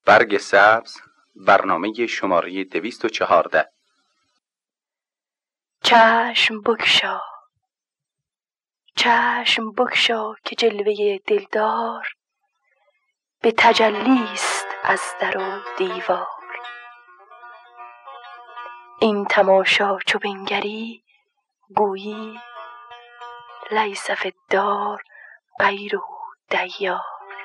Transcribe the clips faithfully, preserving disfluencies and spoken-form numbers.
برگ سبز، برنامه شماره دویست و چهارده. چشم بگشا، چشم بگشا که جلوه دلدار به تجلیست از در و دیوار. این تماشا چو بنگری گویی لیس فی الدار غیر دیار.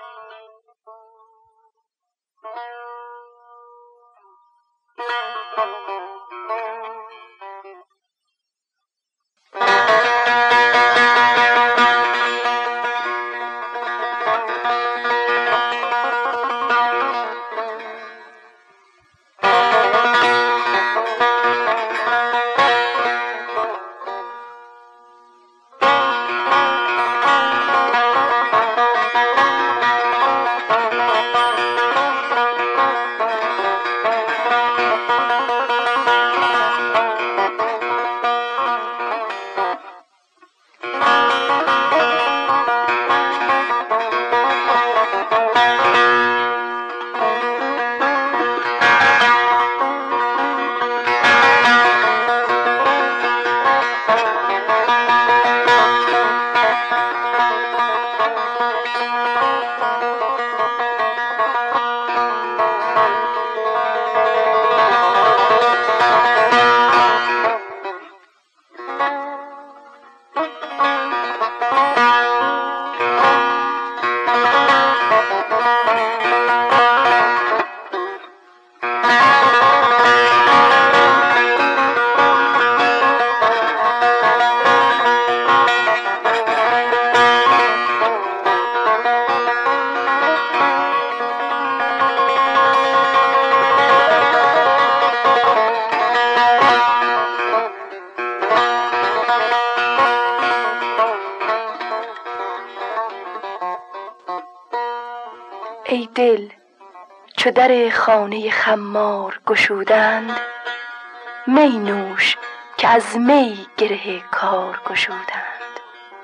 ای دل چو در خانه خمار گشودند، می نوش که از می گره کار گشودند.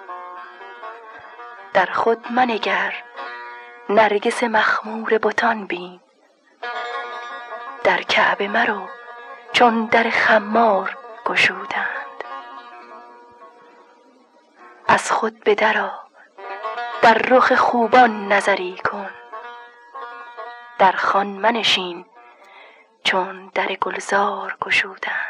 در خود منگر نرگس مخمور بتان بین، در کعبه مرو چون در خمار گشودند. از خود به درآ در رخ خوبان نظری کن، در خان منشین چون در گلزار گشودند.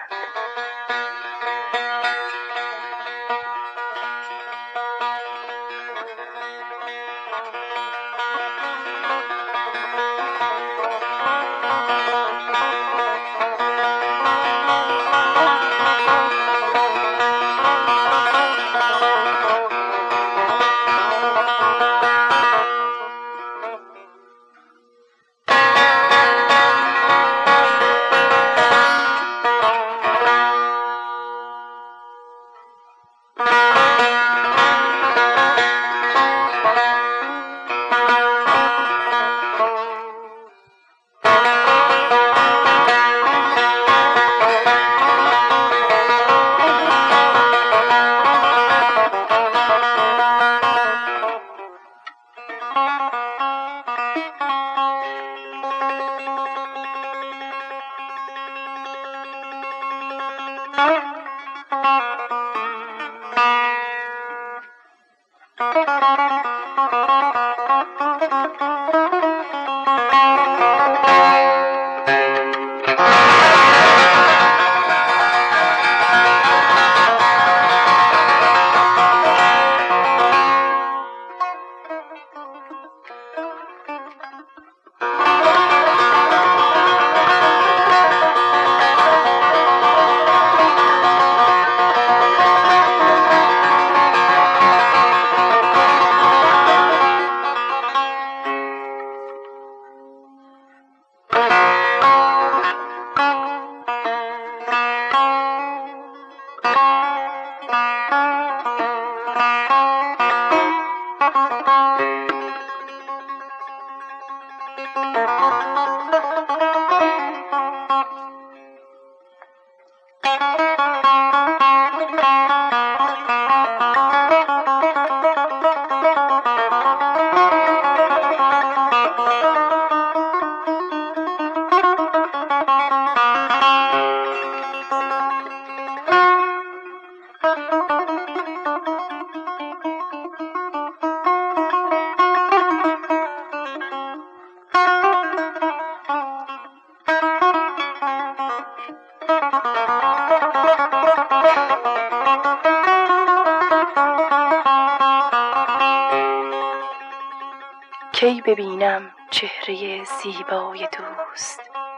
ببینم چهره زیبای دوست،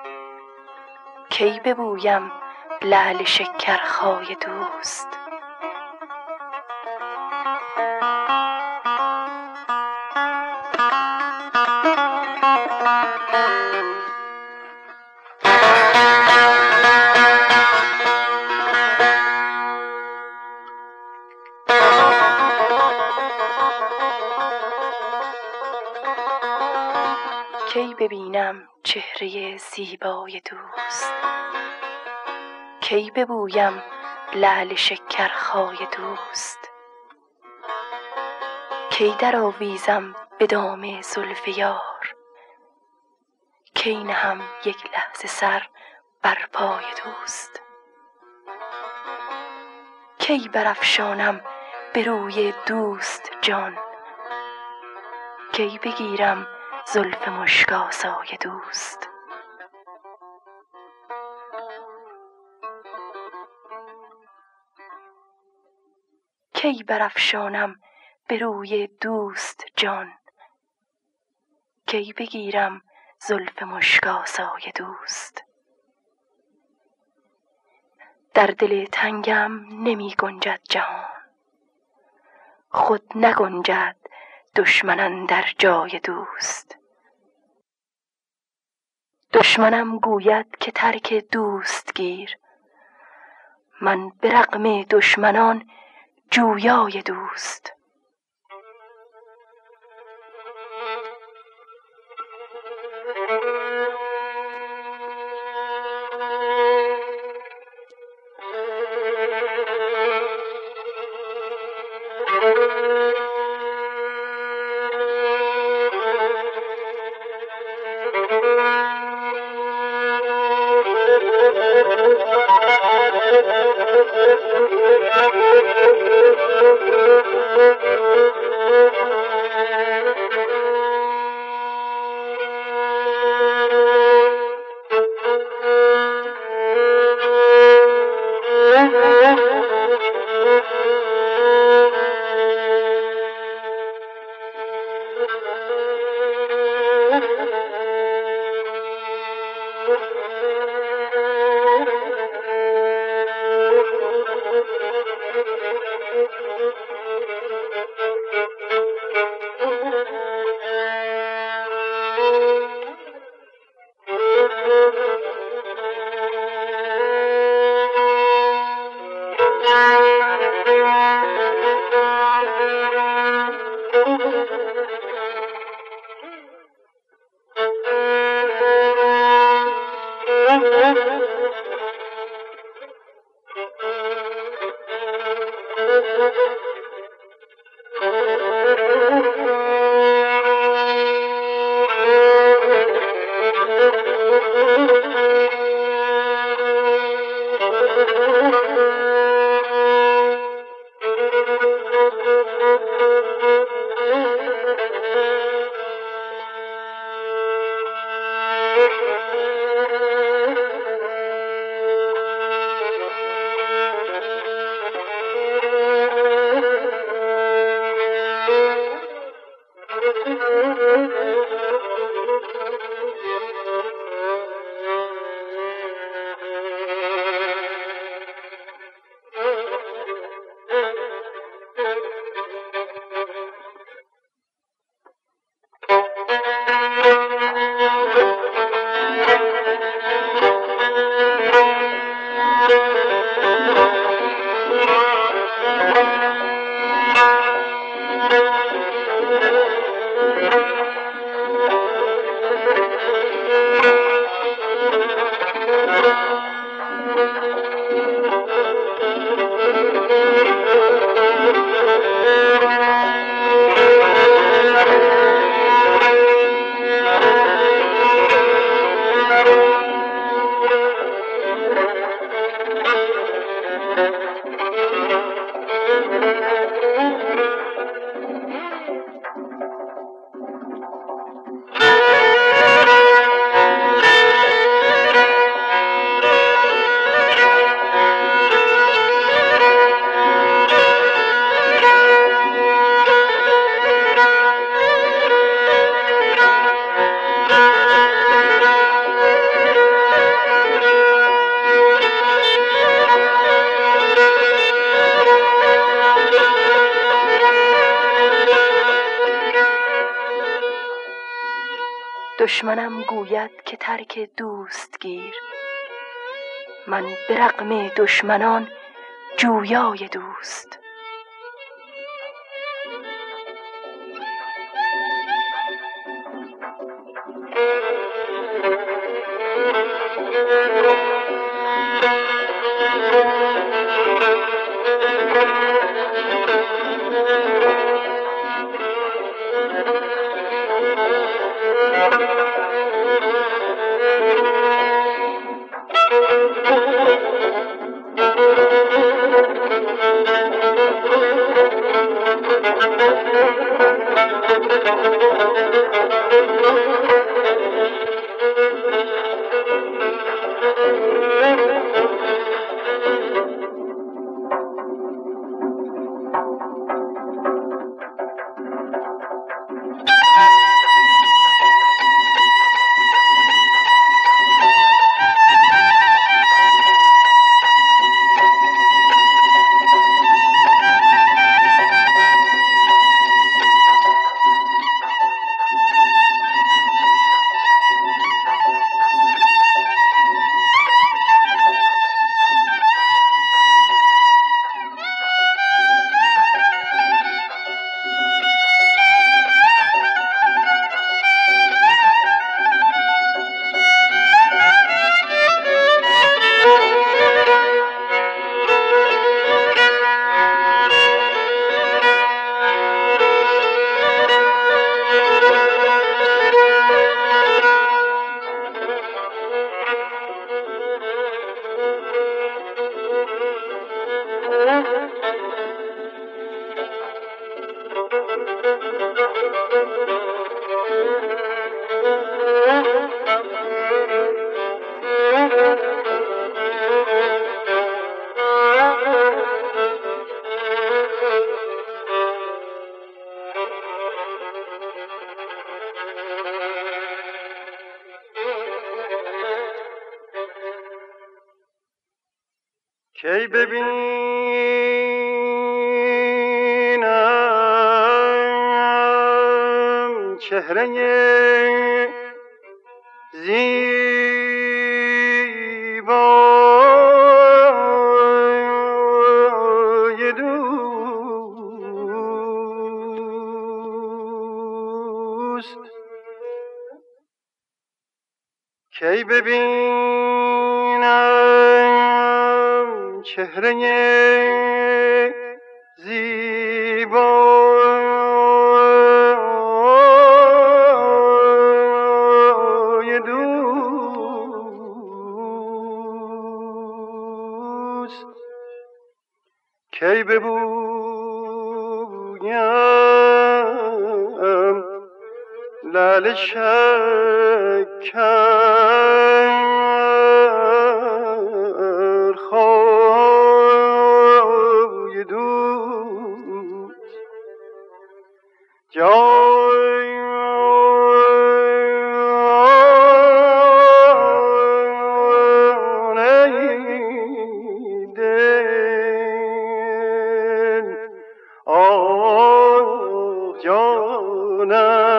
کی ببویم لعل شکرخای دوست. کی ببینم چهره زیبای دوست، کی ببویم لعل شکرخای دوست. کی درآویزم به دام زلف یار، کی نهم یک لحظه سر بر پای دوست. کی برافشانم به روی دوست جان، کی بگیرم زلف مشک آسای دوست. کی برافشانم به روی دوست جان، کی بگیرم زلف مشک آسای دوست. در دل تنگم نمی گنجد جهان، خود نگنجد دشمن اندر جای دوست. دشمنم گوید که ترک دوست گیر، من به رغم دشمنان جویای دوست. دشمنم گوید که ترک دوست گیر، من به رغم دشمنان جویای دوست. کی ببینم چهره زیبای دوست، کی ببینم چهره زیبای دوست، کی ببویم لعل شکر خوای دوست، جای دل آه جانم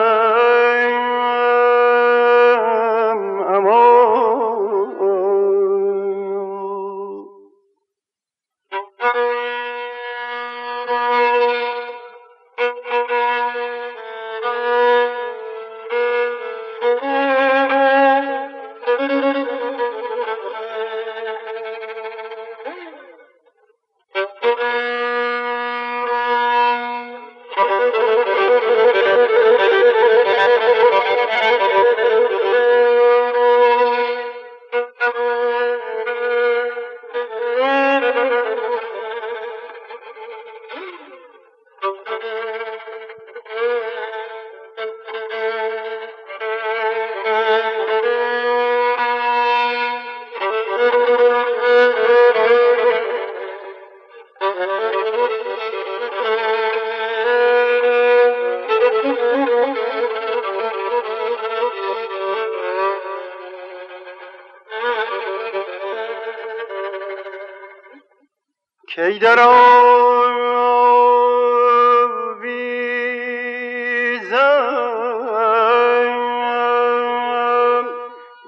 کی در آویزم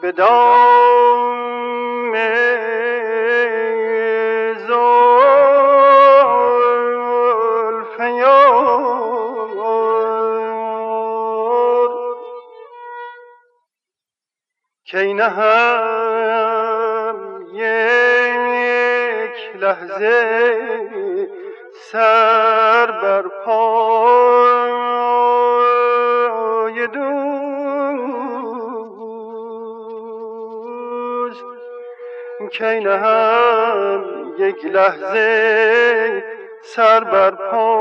به دام زلف یار کی نهم یک لحظه سر بر پای دوست کی نهم یک لحظه سر بر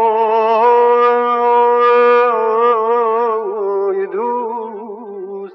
پای دوست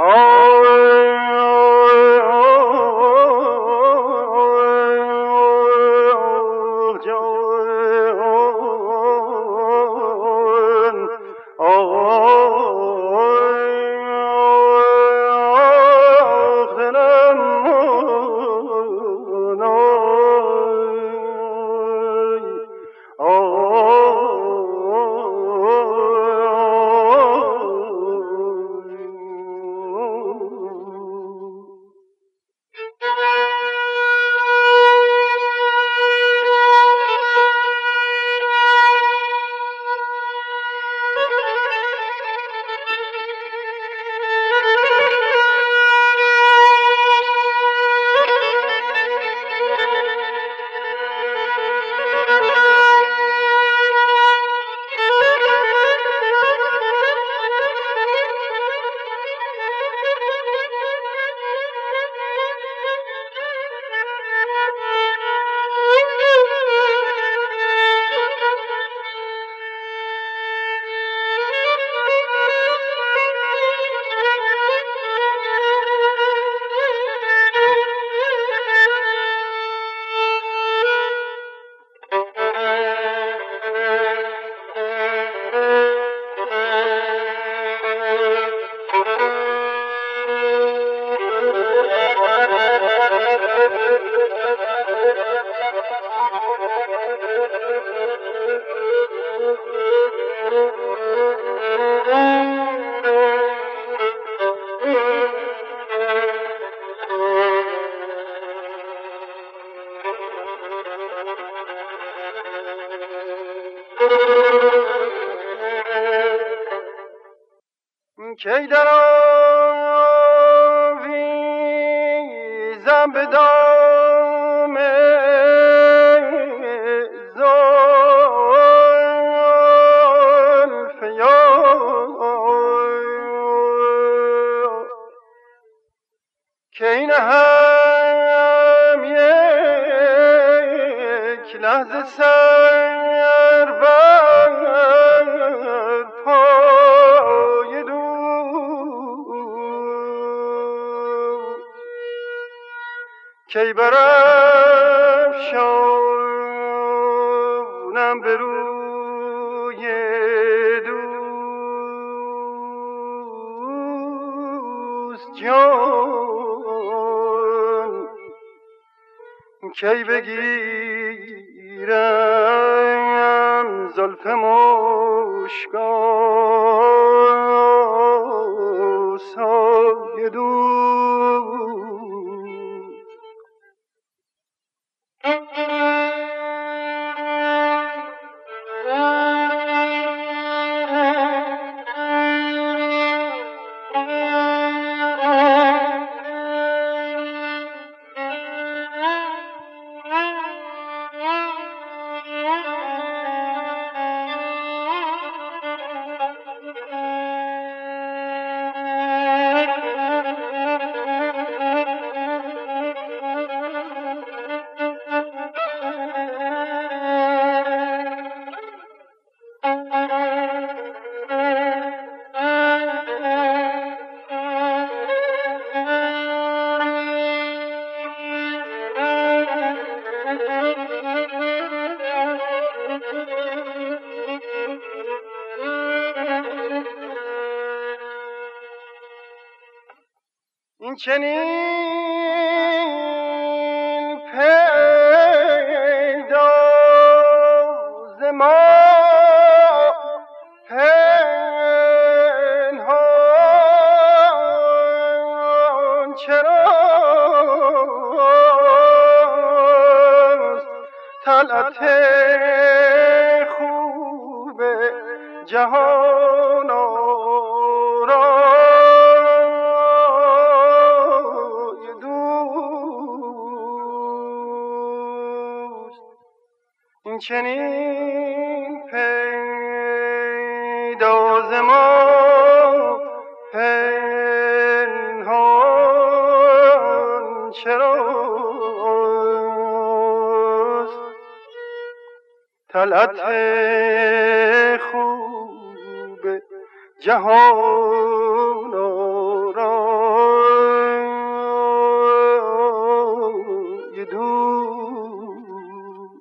کی در آویزم به دام زلف یار کی نهم یک لحظه سر بر پای دوست کی برافشانم به روی دوست جان کی بگیرم زلف مشکاسای دوست این چنین پیدا ز ما پنهان چراست طلعت خوب جهان آرای دوست. این چنین پیدا ز ما پنهان چراست طلعت خوب جهان آرای دوست.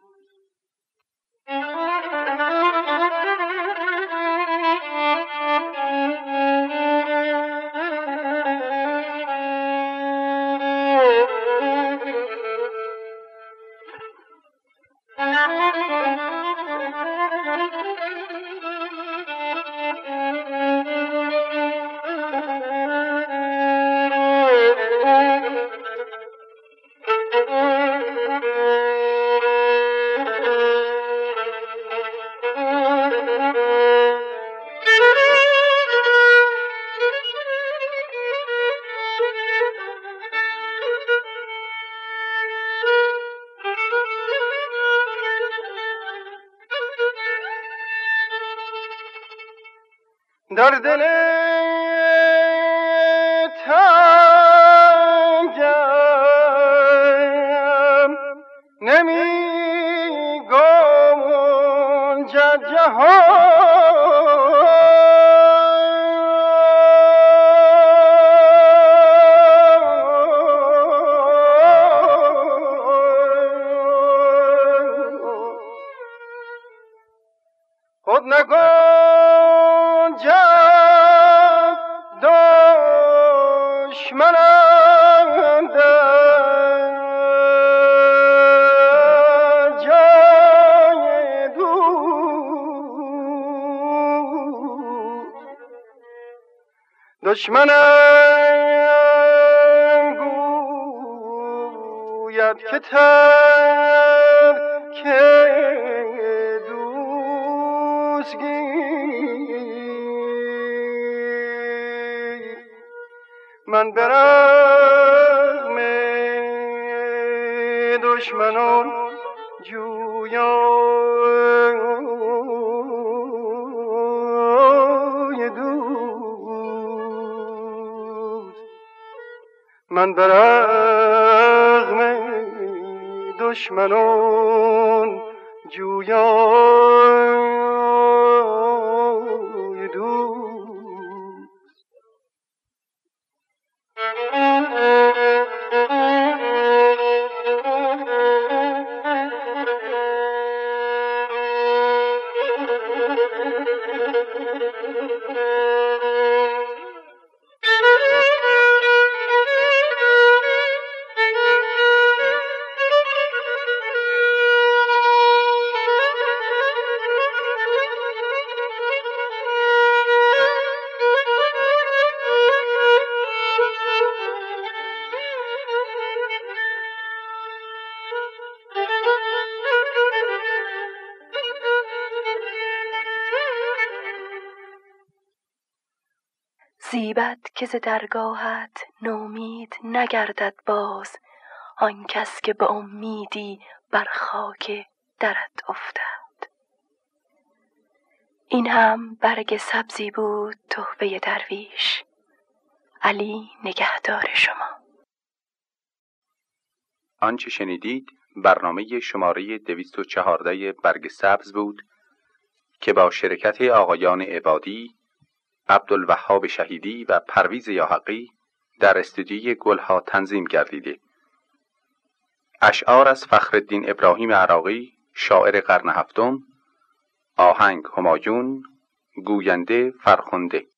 در دل تنگم نمی گنجد جهان، خود نگنجد دشمنم در جای دوست. دشمنم گوید که ترک من برم دشمنان جویای دوست. من برم دشمنان جویای دوست. زیبد که ز درگاهت نومید نگردد باز، آن کس که به امیدی بر خاک درت افتد. این هم برگ سبزی بود تحفه درویش، علی نگهدار شما. آنچه شنیدید برنامه شماره دویست و چهارده برگ سبز بود که با شرکت آقایان عبادی، عبدالوهاب شهیدی و پرویز یاحقی در استودیوی گلها تنظیم گردیده. اشعار از فخرالدین ابراهیم عراقی، شاعر قرن هفتم، آهنگ همایون، گوینده فرخنده.